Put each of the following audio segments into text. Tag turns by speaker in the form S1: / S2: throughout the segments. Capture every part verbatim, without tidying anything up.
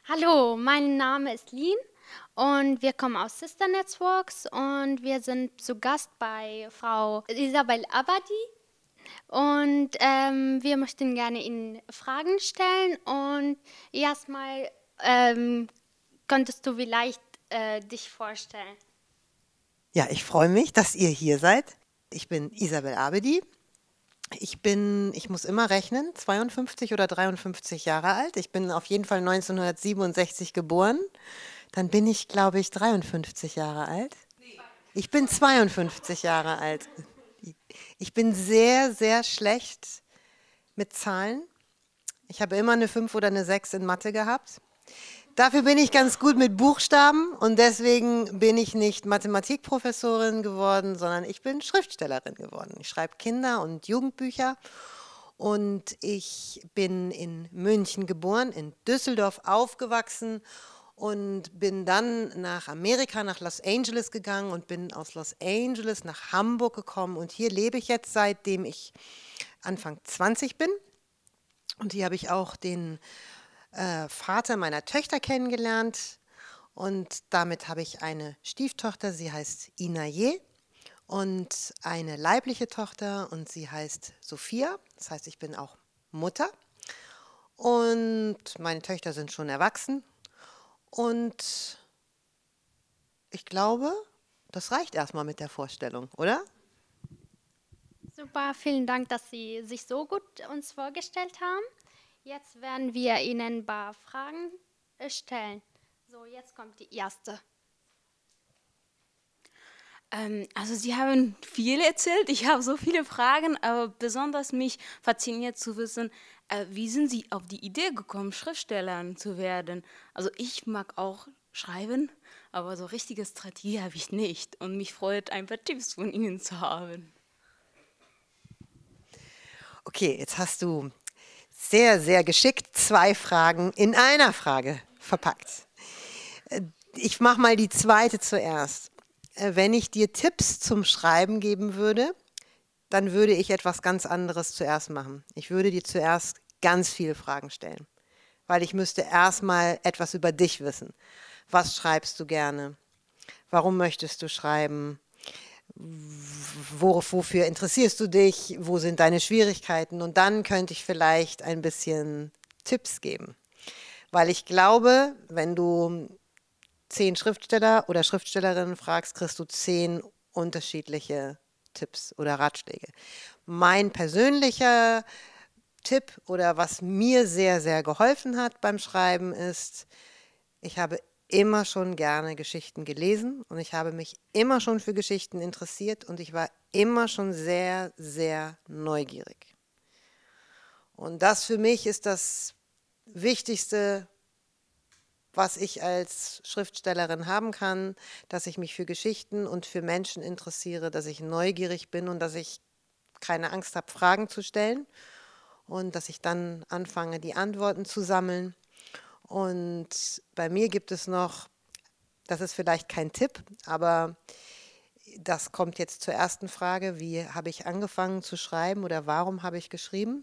S1: Hallo, mein Name ist Lin und wir kommen aus Sister Networks und wir sind zu Gast bei Frau Isabel Abadi und ähm, wir möchten gerne Ihnen Fragen stellen und erstmal ähm, könntest du vielleicht äh, dich vorstellen.
S2: Ja, ich freue mich, dass ihr hier seid. Ich bin Isabel Abedi. Ich bin, ich muss immer rechnen, zweiundfünfzig oder dreiundfünfzig Jahre alt. Ich bin auf jeden Fall neunzehnhundertsiebenundsechzig geboren. Dann bin ich, glaube ich, dreiundfünfzig Jahre alt. Ich bin zweiundfünfzig Jahre alt. Ich bin sehr, sehr schlecht mit Zahlen. Ich habe immer eine fünf oder eine sechs in Mathe gehabt. Dafür bin ich ganz gut mit Buchstaben und deswegen bin ich nicht Mathematikprofessorin geworden, sondern ich bin Schriftstellerin geworden. Ich schreibe Kinder- und Jugendbücher und ich bin in München geboren, in Düsseldorf aufgewachsen und bin dann nach Amerika, nach Los Angeles gegangen und bin aus Los Angeles nach Hamburg gekommen und hier lebe ich jetzt, seitdem ich Anfang zwanzig bin. Und hier habe ich auch den äh, Vater meiner Töchter kennengelernt und damit habe ich eine Stieftochter, sie heißt Inaye und eine leibliche Tochter und sie heißt Sophia. Das heißt, ich bin auch Mutter und meine Töchter sind schon erwachsen und ich glaube, das reicht erstmal mit der Vorstellung, oder?
S1: Super, vielen Dank, dass Sie sich so gut uns vorgestellt haben. Jetzt werden wir Ihnen ein paar Fragen äh, stellen. So, jetzt kommt die erste.
S3: Ähm, also Sie haben viel erzählt, ich habe so viele Fragen, aber besonders mich fasziniert zu wissen, äh, wie sind Sie auf die Idee gekommen, Schriftstellerin zu werden? Also ich mag auch schreiben, aber so richtige Strategie habe ich nicht und mich freut, ein paar Tipps von Ihnen zu haben.
S2: Okay, jetzt hast du sehr, sehr geschickt zwei Fragen in einer Frage verpackt. Äh, Ich mache mal die zweite zuerst. Äh, Wenn ich dir Tipps zum Schreiben geben würde, dann würde ich etwas ganz anderes zuerst machen. Ich würde dir zuerst ganz viele Fragen stellen, weil ich müsste erstmal etwas über dich wissen. Was schreibst du gerne? Warum möchtest du schreiben? Worauf, wofür interessierst du dich? Wo sind deine Schwierigkeiten? Und dann könnte ich vielleicht ein bisschen Tipps geben. Weil ich glaube, wenn du zehn Schriftsteller oder Schriftstellerinnen fragst, kriegst du zehn unterschiedliche Tipps oder Ratschläge. Mein persönlicher Tipp oder was mir sehr, sehr geholfen hat beim Schreiben ist, ich habe immer schon gerne Geschichten gelesen und ich habe mich immer schon für Geschichten interessiert und ich war immer schon sehr, sehr neugierig. Und das für mich ist das Wichtigste, was ich als Schriftstellerin haben kann, dass ich mich für Geschichten und für Menschen interessiere, dass ich neugierig bin und dass ich keine Angst habe, Fragen zu stellen und dass ich dann anfange, die Antworten zu sammeln. Und bei mir gibt es noch, das ist vielleicht kein Tipp, aber das kommt jetzt zur ersten Frage, wie habe ich angefangen zu schreiben oder warum habe ich geschrieben?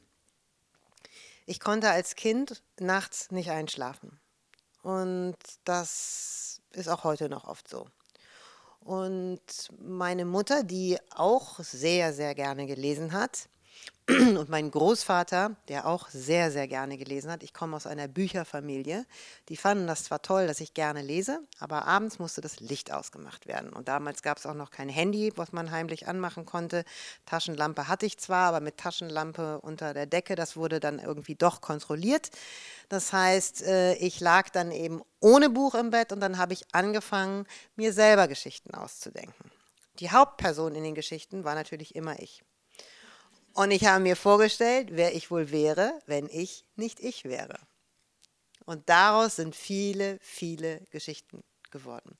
S2: Ich konnte als Kind nachts nicht einschlafen. Und das ist auch heute noch oft so. Und meine Mutter, die auch sehr, sehr gerne gelesen hat, und mein Großvater, der auch sehr, sehr gerne gelesen hat, ich komme aus einer Bücherfamilie, die fanden das zwar toll, dass ich gerne lese, aber abends musste das Licht ausgemacht werden. Und damals gab es auch noch kein Handy, was man heimlich anmachen konnte. Taschenlampe hatte ich zwar, aber mit Taschenlampe unter der Decke, das wurde dann irgendwie doch kontrolliert. Das heißt, äh, ich lag dann eben ohne Buch im Bett und dann habe ich angefangen, mir selber Geschichten auszudenken. Die Hauptperson in den Geschichten war natürlich immer ich. Und ich habe mir vorgestellt, wer ich wohl wäre, wenn ich nicht ich wäre. Und daraus sind viele, viele Geschichten geworden.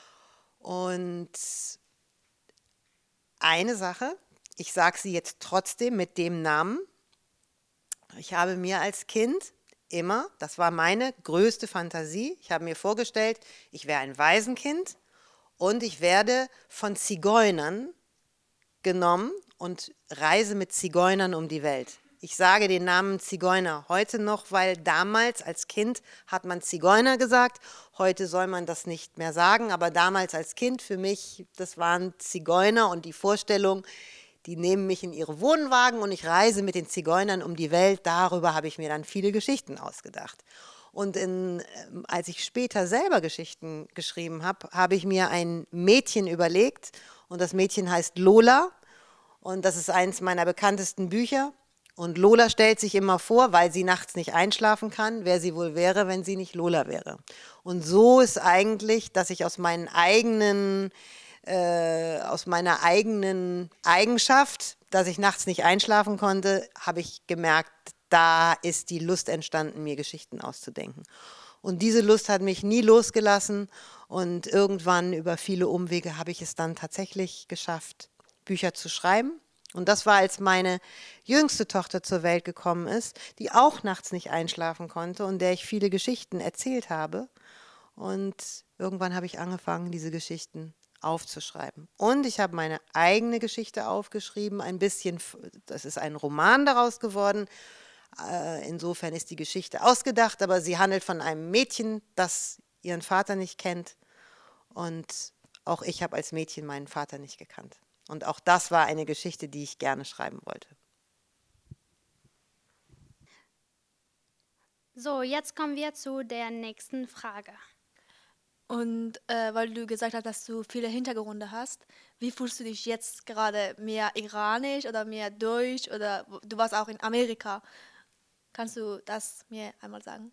S2: Und eine Sache, ich sage sie jetzt trotzdem mit dem Namen, ich habe mir als Kind immer, das war meine größte Fantasie, ich habe mir vorgestellt, ich wäre ein Waisenkind und ich werde von Zigeunern genommen und reise mit Zigeunern um die Welt. Ich sage den Namen Zigeuner heute noch, weil damals als Kind hat man Zigeuner gesagt. Heute soll man das nicht mehr sagen, aber damals als Kind für mich, das waren Zigeuner und die Vorstellung, die nehmen mich in ihre Wohnwagen und ich reise mit den Zigeunern um die Welt. Darüber habe ich mir dann viele Geschichten ausgedacht. Und in, als ich später selber Geschichten geschrieben habe, habe ich mir ein Mädchen überlegt und das Mädchen heißt Lola und das ist eines meiner bekanntesten Bücher. Und Lola stellt sich immer vor, weil sie nachts nicht einschlafen kann, wer sie wohl wäre, wenn sie nicht Lola wäre. Und so ist eigentlich, dass ich aus meinen eigenen, äh, aus meiner eigenen Eigenschaft, dass ich nachts nicht einschlafen konnte, habe ich gemerkt, da ist die Lust entstanden, mir Geschichten auszudenken. Und diese Lust hat mich nie losgelassen und irgendwann über viele Umwege habe ich es dann tatsächlich geschafft, Bücher zu schreiben. Und das war, als meine jüngste Tochter zur Welt gekommen ist, die auch nachts nicht einschlafen konnte und der ich viele Geschichten erzählt habe. Und irgendwann habe ich angefangen, diese Geschichten aufzuschreiben. Und ich habe meine eigene Geschichte aufgeschrieben, ein bisschen, das ist ein Roman daraus geworden. Insofern ist die Geschichte ausgedacht, aber sie handelt von einem Mädchen, das ihren Vater nicht kennt. Und auch ich habe als Mädchen meinen Vater nicht gekannt. Und auch das war eine Geschichte, die ich gerne schreiben wollte.
S1: So, jetzt kommen wir zu der nächsten Frage.
S4: Und äh, weil du gesagt hast, dass du viele Hintergründe hast, wie fühlst du dich jetzt gerade? Mehr iranisch oder mehr deutsch? Oder du warst auch in Amerika. Kannst du das mir einmal sagen?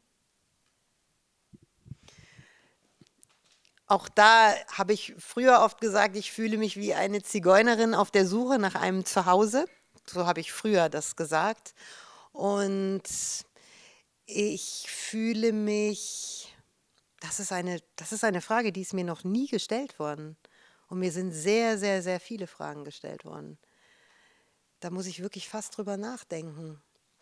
S2: Auch da habe ich früher oft gesagt, ich fühle mich wie eine Zigeunerin auf der Suche nach einem Zuhause. So habe ich früher das gesagt. Und ich fühle mich, das ist eine, das ist eine Frage, die ist mir noch nie gestellt worden. Und mir sind sehr, sehr, sehr viele Fragen gestellt worden. Da muss ich wirklich fast drüber nachdenken.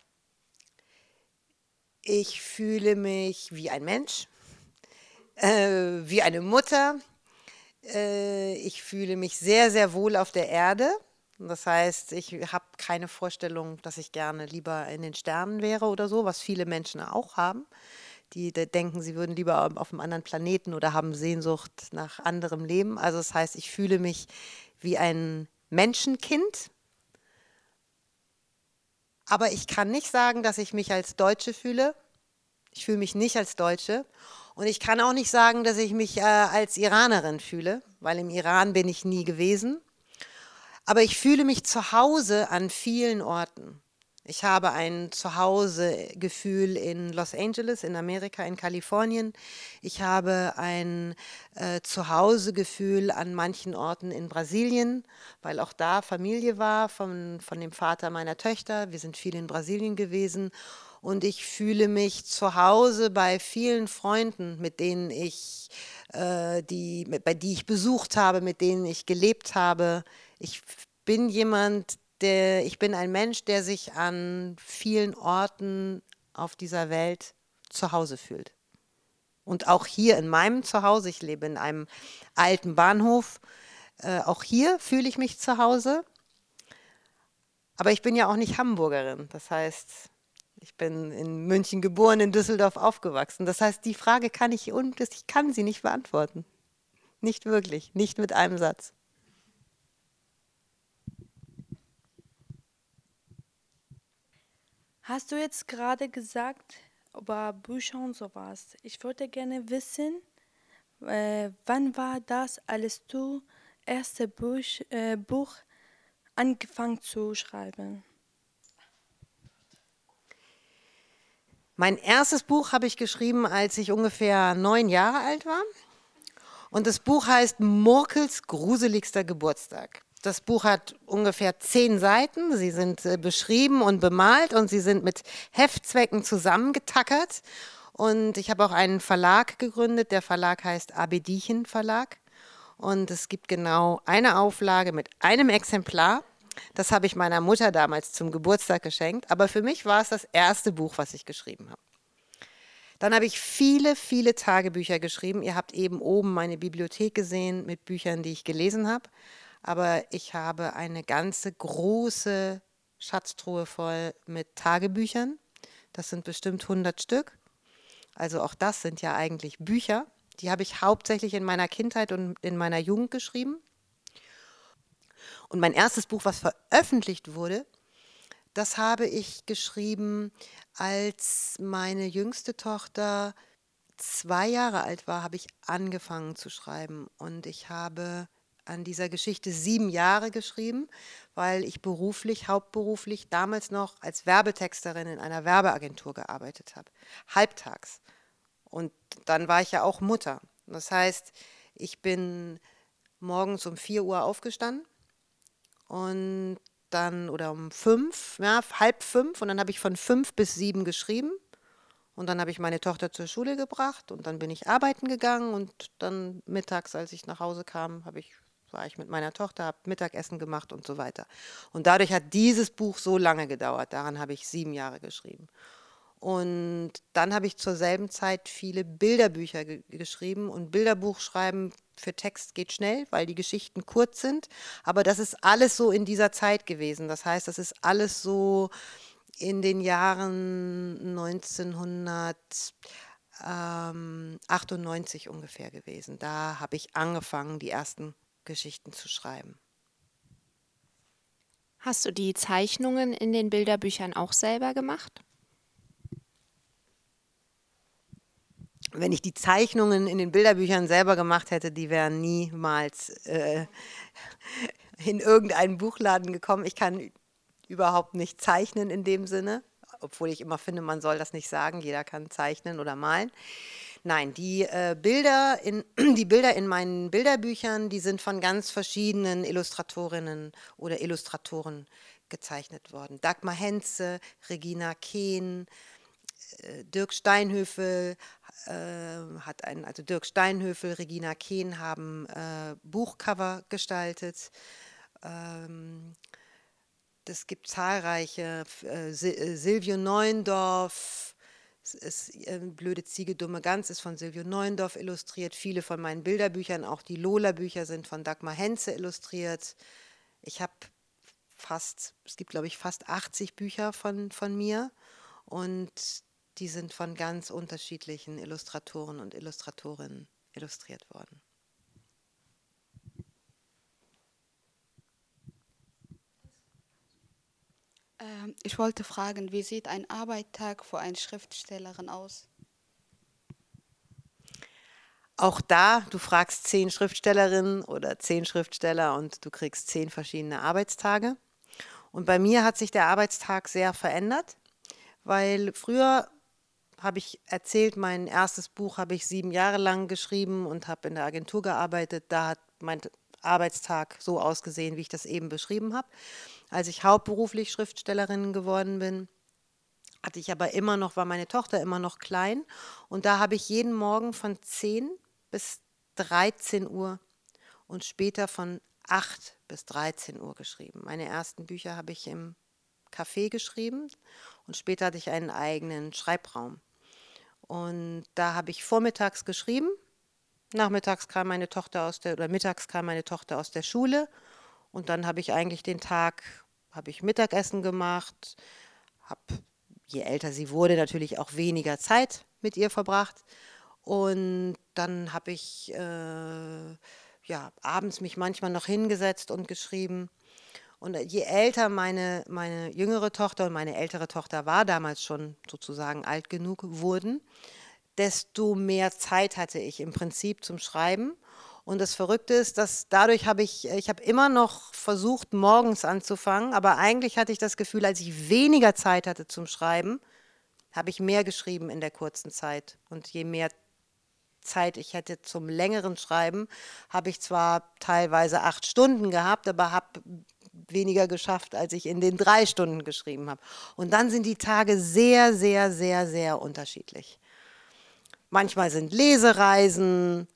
S2: Ich fühle mich wie ein Mensch. Äh, wie eine Mutter. Äh, ich fühle mich sehr, sehr wohl auf der Erde. Das heißt, ich habe keine Vorstellung, dass ich gerne lieber in den Sternen wäre oder so, was viele Menschen auch haben. Die, die denken, sie würden lieber auf einem anderen Planeten oder haben Sehnsucht nach anderem Leben. Also das heißt, ich fühle mich wie ein Menschenkind. Aber ich kann nicht sagen, dass ich mich als Deutsche fühle. Ich fühle mich nicht als Deutsche. Und ich kann auch nicht sagen, dass ich mich äh, als Iranerin fühle, weil im Iran bin ich nie gewesen. Aber ich fühle mich zu Hause an vielen Orten. Ich habe ein Zuhausegefühl in Los Angeles, in Amerika, in Kalifornien. Ich habe ein äh, Zuhausegefühl an manchen Orten in Brasilien, weil auch da Familie war von, von dem Vater meiner Töchter. Wir sind viel in Brasilien gewesen. Und ich fühle mich zu Hause bei vielen Freunden, mit denen ich, äh, die, bei die ich besucht habe, mit denen ich gelebt habe. Ich bin jemand, der, ich bin ein Mensch, der sich an vielen Orten auf dieser Welt zu Hause fühlt. Und auch hier in meinem Zuhause, ich lebe in einem alten Bahnhof, äh, auch hier fühle ich mich zu Hause. Aber ich bin ja auch nicht Hamburgerin, das heißt, ich bin in München geboren, in Düsseldorf aufgewachsen. Das heißt, die Frage kann ich, und ich kann sie nicht beantworten. Nicht wirklich, nicht mit einem Satz.
S4: Hast du jetzt gerade gesagt über Bücher und sowas? Ich würde gerne wissen, äh, wann war das, als du das erste Buch, äh, Buch angefangen zu schreiben?
S2: Mein erstes Buch habe ich geschrieben, als ich ungefähr neun Jahre alt war. Und das Buch heißt Murkels gruseligster Geburtstag. Das Buch hat ungefähr zehn Seiten. Sie sind äh, beschrieben und bemalt und sie sind mit Heftzwecken zusammengetackert. Und ich habe auch einen Verlag gegründet. Der Verlag heißt Abediechen Verlag. Und es gibt genau eine Auflage mit einem Exemplar. Das habe ich meiner Mutter damals zum Geburtstag geschenkt. Aber für mich war es das erste Buch, was ich geschrieben habe. Dann habe ich viele, viele Tagebücher geschrieben. Ihr habt eben oben meine Bibliothek gesehen mit Büchern, die ich gelesen habe. Aber ich habe eine ganze große Schatztruhe voll mit Tagebüchern. Das sind bestimmt hundert Stück. Also auch das sind ja eigentlich Bücher. Die habe ich hauptsächlich in meiner Kindheit und in meiner Jugend geschrieben. Und mein erstes Buch, was veröffentlicht wurde, das habe ich geschrieben, als meine jüngste Tochter zwei Jahre alt war, habe ich angefangen zu schreiben. Und ich habe an dieser Geschichte sieben Jahre geschrieben, weil ich beruflich, hauptberuflich damals noch als Werbetexterin in einer Werbeagentur gearbeitet habe, halbtags. Und dann war ich ja auch Mutter. Das heißt, ich bin morgens um vier Uhr aufgestanden und dann, oder um fünf, ja, halb fünf, und dann habe ich von fünf bis sieben geschrieben. Und dann habe ich meine Tochter zur Schule gebracht und dann bin ich arbeiten gegangen und dann mittags, als ich nach Hause kam, habe ich, war ich mit meiner Tochter, habe Mittagessen gemacht und so weiter. Und dadurch hat dieses Buch so lange gedauert. Daran habe ich sieben Jahre geschrieben. Und dann habe ich zur selben Zeit viele Bilderbücher ge geschrieben. Und Bilderbuch schreiben für Text geht schnell, weil die Geschichten kurz sind. Aber das ist alles so in dieser Zeit gewesen. Das heißt, das ist alles so in den Jahren neunzehnhundertachtundneunzig ungefähr gewesen. Da habe ich angefangen, die ersten Geschichten zu schreiben.
S5: Hast du die Zeichnungen in den Bilderbüchern auch selber gemacht?
S2: Wenn ich die Zeichnungen in den Bilderbüchern selber gemacht hätte, die wären niemals äh, in irgendeinen Buchladen gekommen. Ich kann überhaupt nicht zeichnen in dem Sinne, obwohl ich immer finde, man soll das nicht sagen, jeder kann zeichnen oder malen. Nein, die äh, Bilder in, die Bilder in meinen Bilderbüchern, die sind von ganz verschiedenen Illustratorinnen oder Illustratoren gezeichnet worden. Dagmar Henze, Regina Kehn, äh, Dirk Steinhöfel äh, hat einen, also Dirk Steinhöfel, Regina Kehn haben äh, Buchcover gestaltet. Ähm, Es gibt zahlreiche, äh, Silvio Neuendorf, es ist, äh, Blöde Ziege, dumme Gans ist von Silvio Neuendorf illustriert. Viele von meinen Bilderbüchern, auch die Lola-Bücher, sind von Dagmar Henze illustriert. Ich habe fast, es gibt glaube ich fast achtzig Bücher von, von mir und die sind von ganz unterschiedlichen Illustratoren und Illustratorinnen illustriert worden.
S6: Ich wollte fragen, wie sieht ein Arbeitstag für eine Schriftstellerin aus?
S2: Auch da, du fragst zehn Schriftstellerinnen oder zehn Schriftsteller und du kriegst zehn verschiedene Arbeitstage. Und bei mir hat sich der Arbeitstag sehr verändert, weil früher habe ich erzählt, mein erstes Buch habe ich sieben Jahre lang geschrieben und habe in der Agentur gearbeitet. Da hat mein Arbeitstag so ausgesehen, wie ich das eben beschrieben habe. Als ich hauptberuflich Schriftstellerin geworden bin, hatte ich aber immer noch, war meine Tochter immer noch klein und da habe ich jeden Morgen von zehn bis dreizehn Uhr und später von acht bis dreizehn Uhr geschrieben. Meine ersten Bücher habe ich im Café geschrieben und später hatte ich einen eigenen Schreibraum. Und da habe ich vormittags geschrieben, nachmittags kam meine Tochter aus der, oder mittags kam meine Tochter aus der Schule. Und dann habe ich eigentlich den Tag, habe ich Mittagessen gemacht, habe, je älter sie wurde, natürlich auch weniger Zeit mit ihr verbracht. Und dann habe ich äh, ja, abends mich manchmal noch hingesetzt und geschrieben. Und je älter meine, meine jüngere Tochter und meine ältere Tochter war, damals schon sozusagen alt genug wurden, desto mehr Zeit hatte ich im Prinzip zum Schreiben. Und das Verrückte ist, dass dadurch habe ich, ich habe immer noch versucht, morgens anzufangen, aber eigentlich hatte ich das Gefühl, als ich weniger Zeit hatte zum Schreiben, habe ich mehr geschrieben in der kurzen Zeit. Und je mehr Zeit ich hätte zum längeren Schreiben, habe ich zwar teilweise acht Stunden gehabt, aber habe weniger geschafft, als ich in den drei Stunden geschrieben habe. Und dann sind die Tage sehr, sehr, sehr, sehr unterschiedlich. Manchmal sind Lesereisen,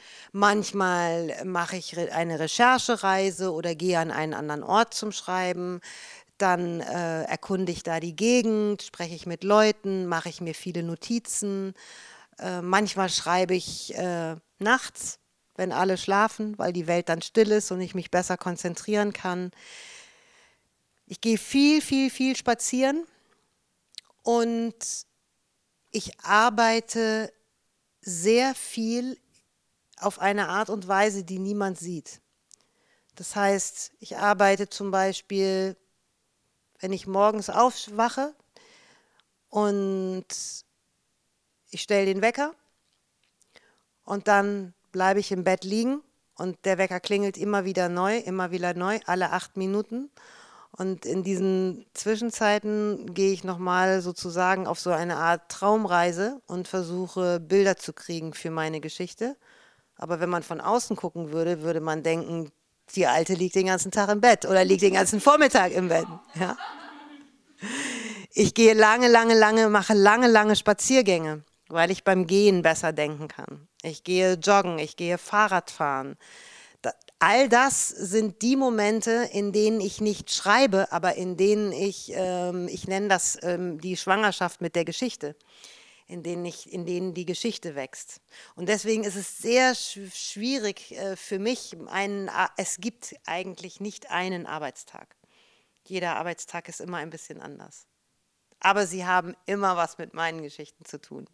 S2: manchmal mache ich eine Recherchereise oder gehe an einen anderen Ort zum Schreiben. Dann äh, erkunde ich da die Gegend, spreche ich mit Leuten, mache ich mir viele Notizen. Äh, manchmal schreibe ich äh, nachts, wenn alle schlafen, weil die Welt dann still ist und ich mich besser konzentrieren kann. Ich gehe viel, viel, viel spazieren und ich arbeite sehr viel auf eine Art und Weise, die niemand sieht. Das heißt, ich arbeite zum Beispiel, wenn ich morgens aufwache und ich stelle den Wecker und dann bleibe ich im Bett liegen und der Wecker klingelt immer wieder neu, immer wieder neu, alle acht Minuten. Und in diesen Zwischenzeiten gehe ich nochmal sozusagen auf so eine Art Traumreise und versuche Bilder zu kriegen für meine Geschichte. Aber wenn man von außen gucken würde, würde man denken, die Alte liegt den ganzen Tag im Bett oder liegt den ganzen Vormittag im Bett. Ja? Ich gehe lange, lange, lange, mache lange, lange Spaziergänge, weil ich beim Gehen besser denken kann. Ich gehe joggen, ich gehe Fahrradfahren. All das sind die Momente, in denen ich nicht schreibe, aber in denen ich, ähm, ich nenne das ähm, die Schwangerschaft mit der Geschichte, in denen, ich, in denen die Geschichte wächst. Und deswegen ist es sehr sch schwierig äh, für mich, einen, es gibt eigentlich nicht einen Arbeitstag. Jeder Arbeitstag ist immer ein bisschen anders. Aber sie haben immer was mit meinen Geschichten zu tun.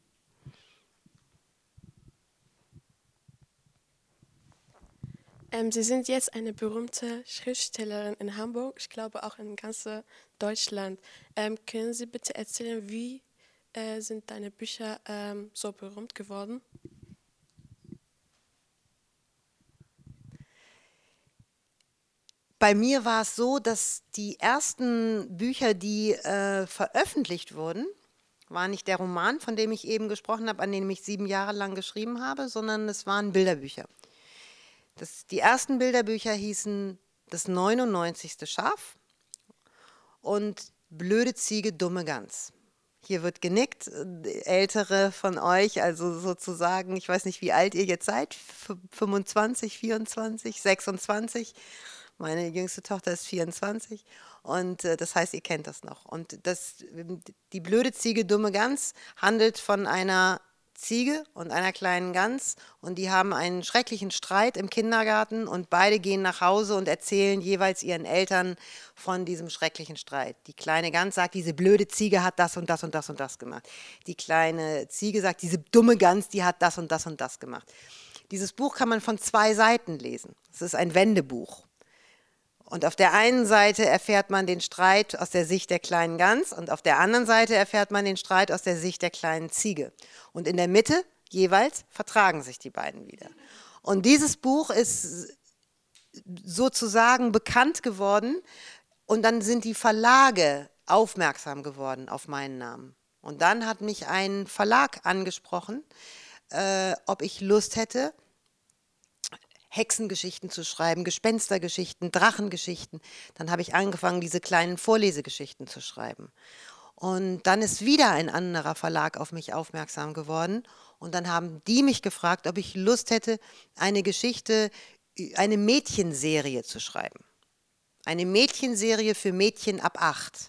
S7: Ähm, Sie sind jetzt eine berühmte Schriftstellerin in Hamburg, ich glaube auch in ganz Deutschland. Ähm, können Sie bitte erzählen, wie äh, sind deine Bücher ähm, so berühmt geworden?
S2: Bei mir war es so, dass die ersten Bücher, die äh, veröffentlicht wurden, war nicht der Roman, von dem ich eben gesprochen habe, an dem ich sieben Jahre lang geschrieben habe, sondern es waren Bilderbücher. Das, die ersten Bilderbücher hießen Das neunundneunzigste Schaf und Blöde Ziege, dumme Gans. Hier wird genickt, Ältere von euch, also sozusagen, ich weiß nicht, wie alt ihr jetzt seid, fünfundzwanzig, vierundzwanzig, sechsundzwanzig. Meine jüngste Tochter ist vierundzwanzig und äh, das heißt, ihr kennt das noch. Und das, die Blöde Ziege, dumme Gans handelt von einer Ziege und einer kleinen Gans und die haben einen schrecklichen Streit im Kindergarten und beide gehen nach Hause und erzählen jeweils ihren Eltern von diesem schrecklichen Streit. Die kleine Gans sagt, diese blöde Ziege hat das und das und das und das gemacht. Die kleine Ziege sagt, diese dumme Gans, die hat das und das und das gemacht. Dieses Buch kann man von zwei Seiten lesen. Es ist ein Wendebuch. Und auf der einen Seite erfährt man den Streit aus der Sicht der kleinen Gans und auf der anderen Seite erfährt man den Streit aus der Sicht der kleinen Ziege. Und in der Mitte jeweils vertragen sich die beiden wieder. Und dieses Buch ist sozusagen bekannt geworden und dann sind die Verlage aufmerksam geworden auf meinen Namen. Und dann hat mich ein Verlag angesprochen, äh, ob ich Lust hätte, Hexengeschichten zu schreiben, Gespenstergeschichten, Drachengeschichten. Dann habe ich angefangen, diese kleinen Vorlesegeschichten zu schreiben. Und dann ist wieder ein anderer Verlag auf mich aufmerksam geworden. Und dann haben die mich gefragt, ob ich Lust hätte, eine Geschichte, eine Mädchenserie zu schreiben. Eine Mädchenserie für Mädchen ab acht.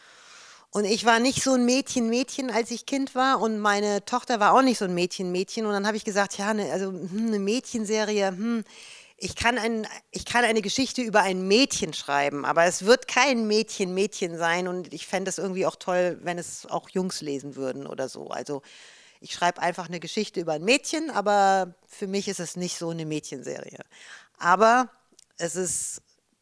S2: Und ich war nicht so ein Mädchen-Mädchen, als ich Kind war und meine Tochter war auch nicht so ein Mädchen-Mädchen. Und dann habe ich gesagt, ja, ne, also hm, eine Mädchenserie, hm, ich kann, ein, ich kann eine Geschichte über ein Mädchen schreiben, aber es wird kein Mädchen-Mädchen sein und ich fände es irgendwie auch toll, wenn es auch Jungs lesen würden oder so. Also ich schreibe einfach eine Geschichte über ein Mädchen, aber für mich ist es nicht so eine Mädchenserie. Aber es ist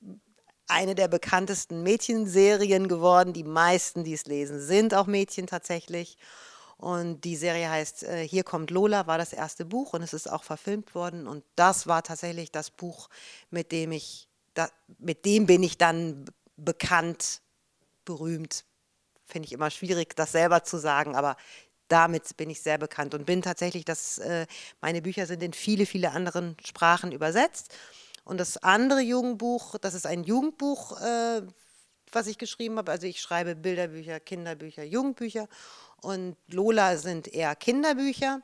S2: eine der bekanntesten Mädchenserien geworden. Die meisten, die es lesen, sind auch Mädchen tatsächlich. Und die Serie heißt äh, Hier kommt Lola, war das erste Buch und es ist auch verfilmt worden. Und das war tatsächlich das Buch, mit dem ich, da, mit dem bin ich dann bekannt, berühmt. Finde ich immer schwierig, das selber zu sagen, aber damit bin ich sehr bekannt und bin tatsächlich, dass äh, meine Bücher sind in viele, viele anderen Sprachen übersetzt. Und das andere Jugendbuch, das ist ein Jugendbuch, äh, was ich geschrieben habe. Also ich schreibe Bilderbücher, Kinderbücher, Jugendbücher. Und Lola sind eher Kinderbücher.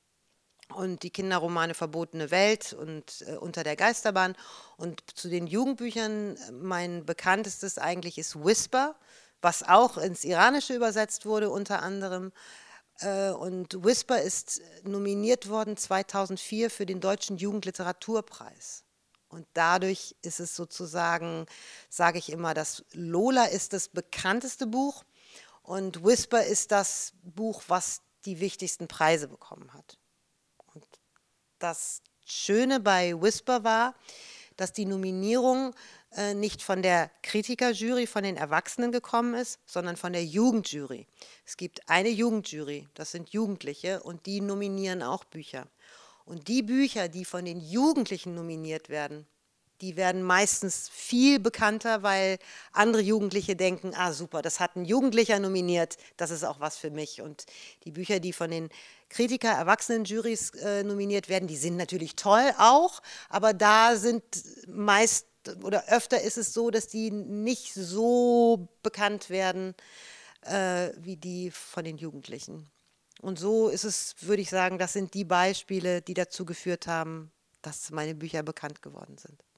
S2: Und die Kinderromane Verbotene Welt und äh, Unter der Geisterbahn. Und zu den Jugendbüchern, mein bekanntestes eigentlich ist Whisper, was auch ins Iranische übersetzt wurde unter anderem. Äh, und Whisper ist nominiert worden zweitausendvier für den Deutschen Jugendliteraturpreis. Und dadurch ist es sozusagen, sage ich immer, dass Lola ist das bekannteste Buch und Whisper ist das Buch, was die wichtigsten Preise bekommen hat. Und das Schöne bei Whisper war, dass die Nominierung äh, nicht von der Kritikerjury, von den Erwachsenen gekommen ist, sondern von der Jugendjury. Es gibt eine Jugendjury, das sind Jugendliche und die nominieren auch Bücher. Und die Bücher, die von den Jugendlichen nominiert werden, die werden meistens viel bekannter, weil andere Jugendliche denken, ah super, das hat ein Jugendlicher nominiert, das ist auch was für mich. Und die Bücher, die von den Kritiker, Erwachsenen-Jurys äh, nominiert werden, die sind natürlich toll auch, aber da sind meist oder öfter ist es so, dass die nicht so bekannt werden äh, wie die von den Jugendlichen. Und so ist es, würde ich sagen, das sind die Beispiele, die dazu geführt haben, dass meine Bücher bekannt geworden sind.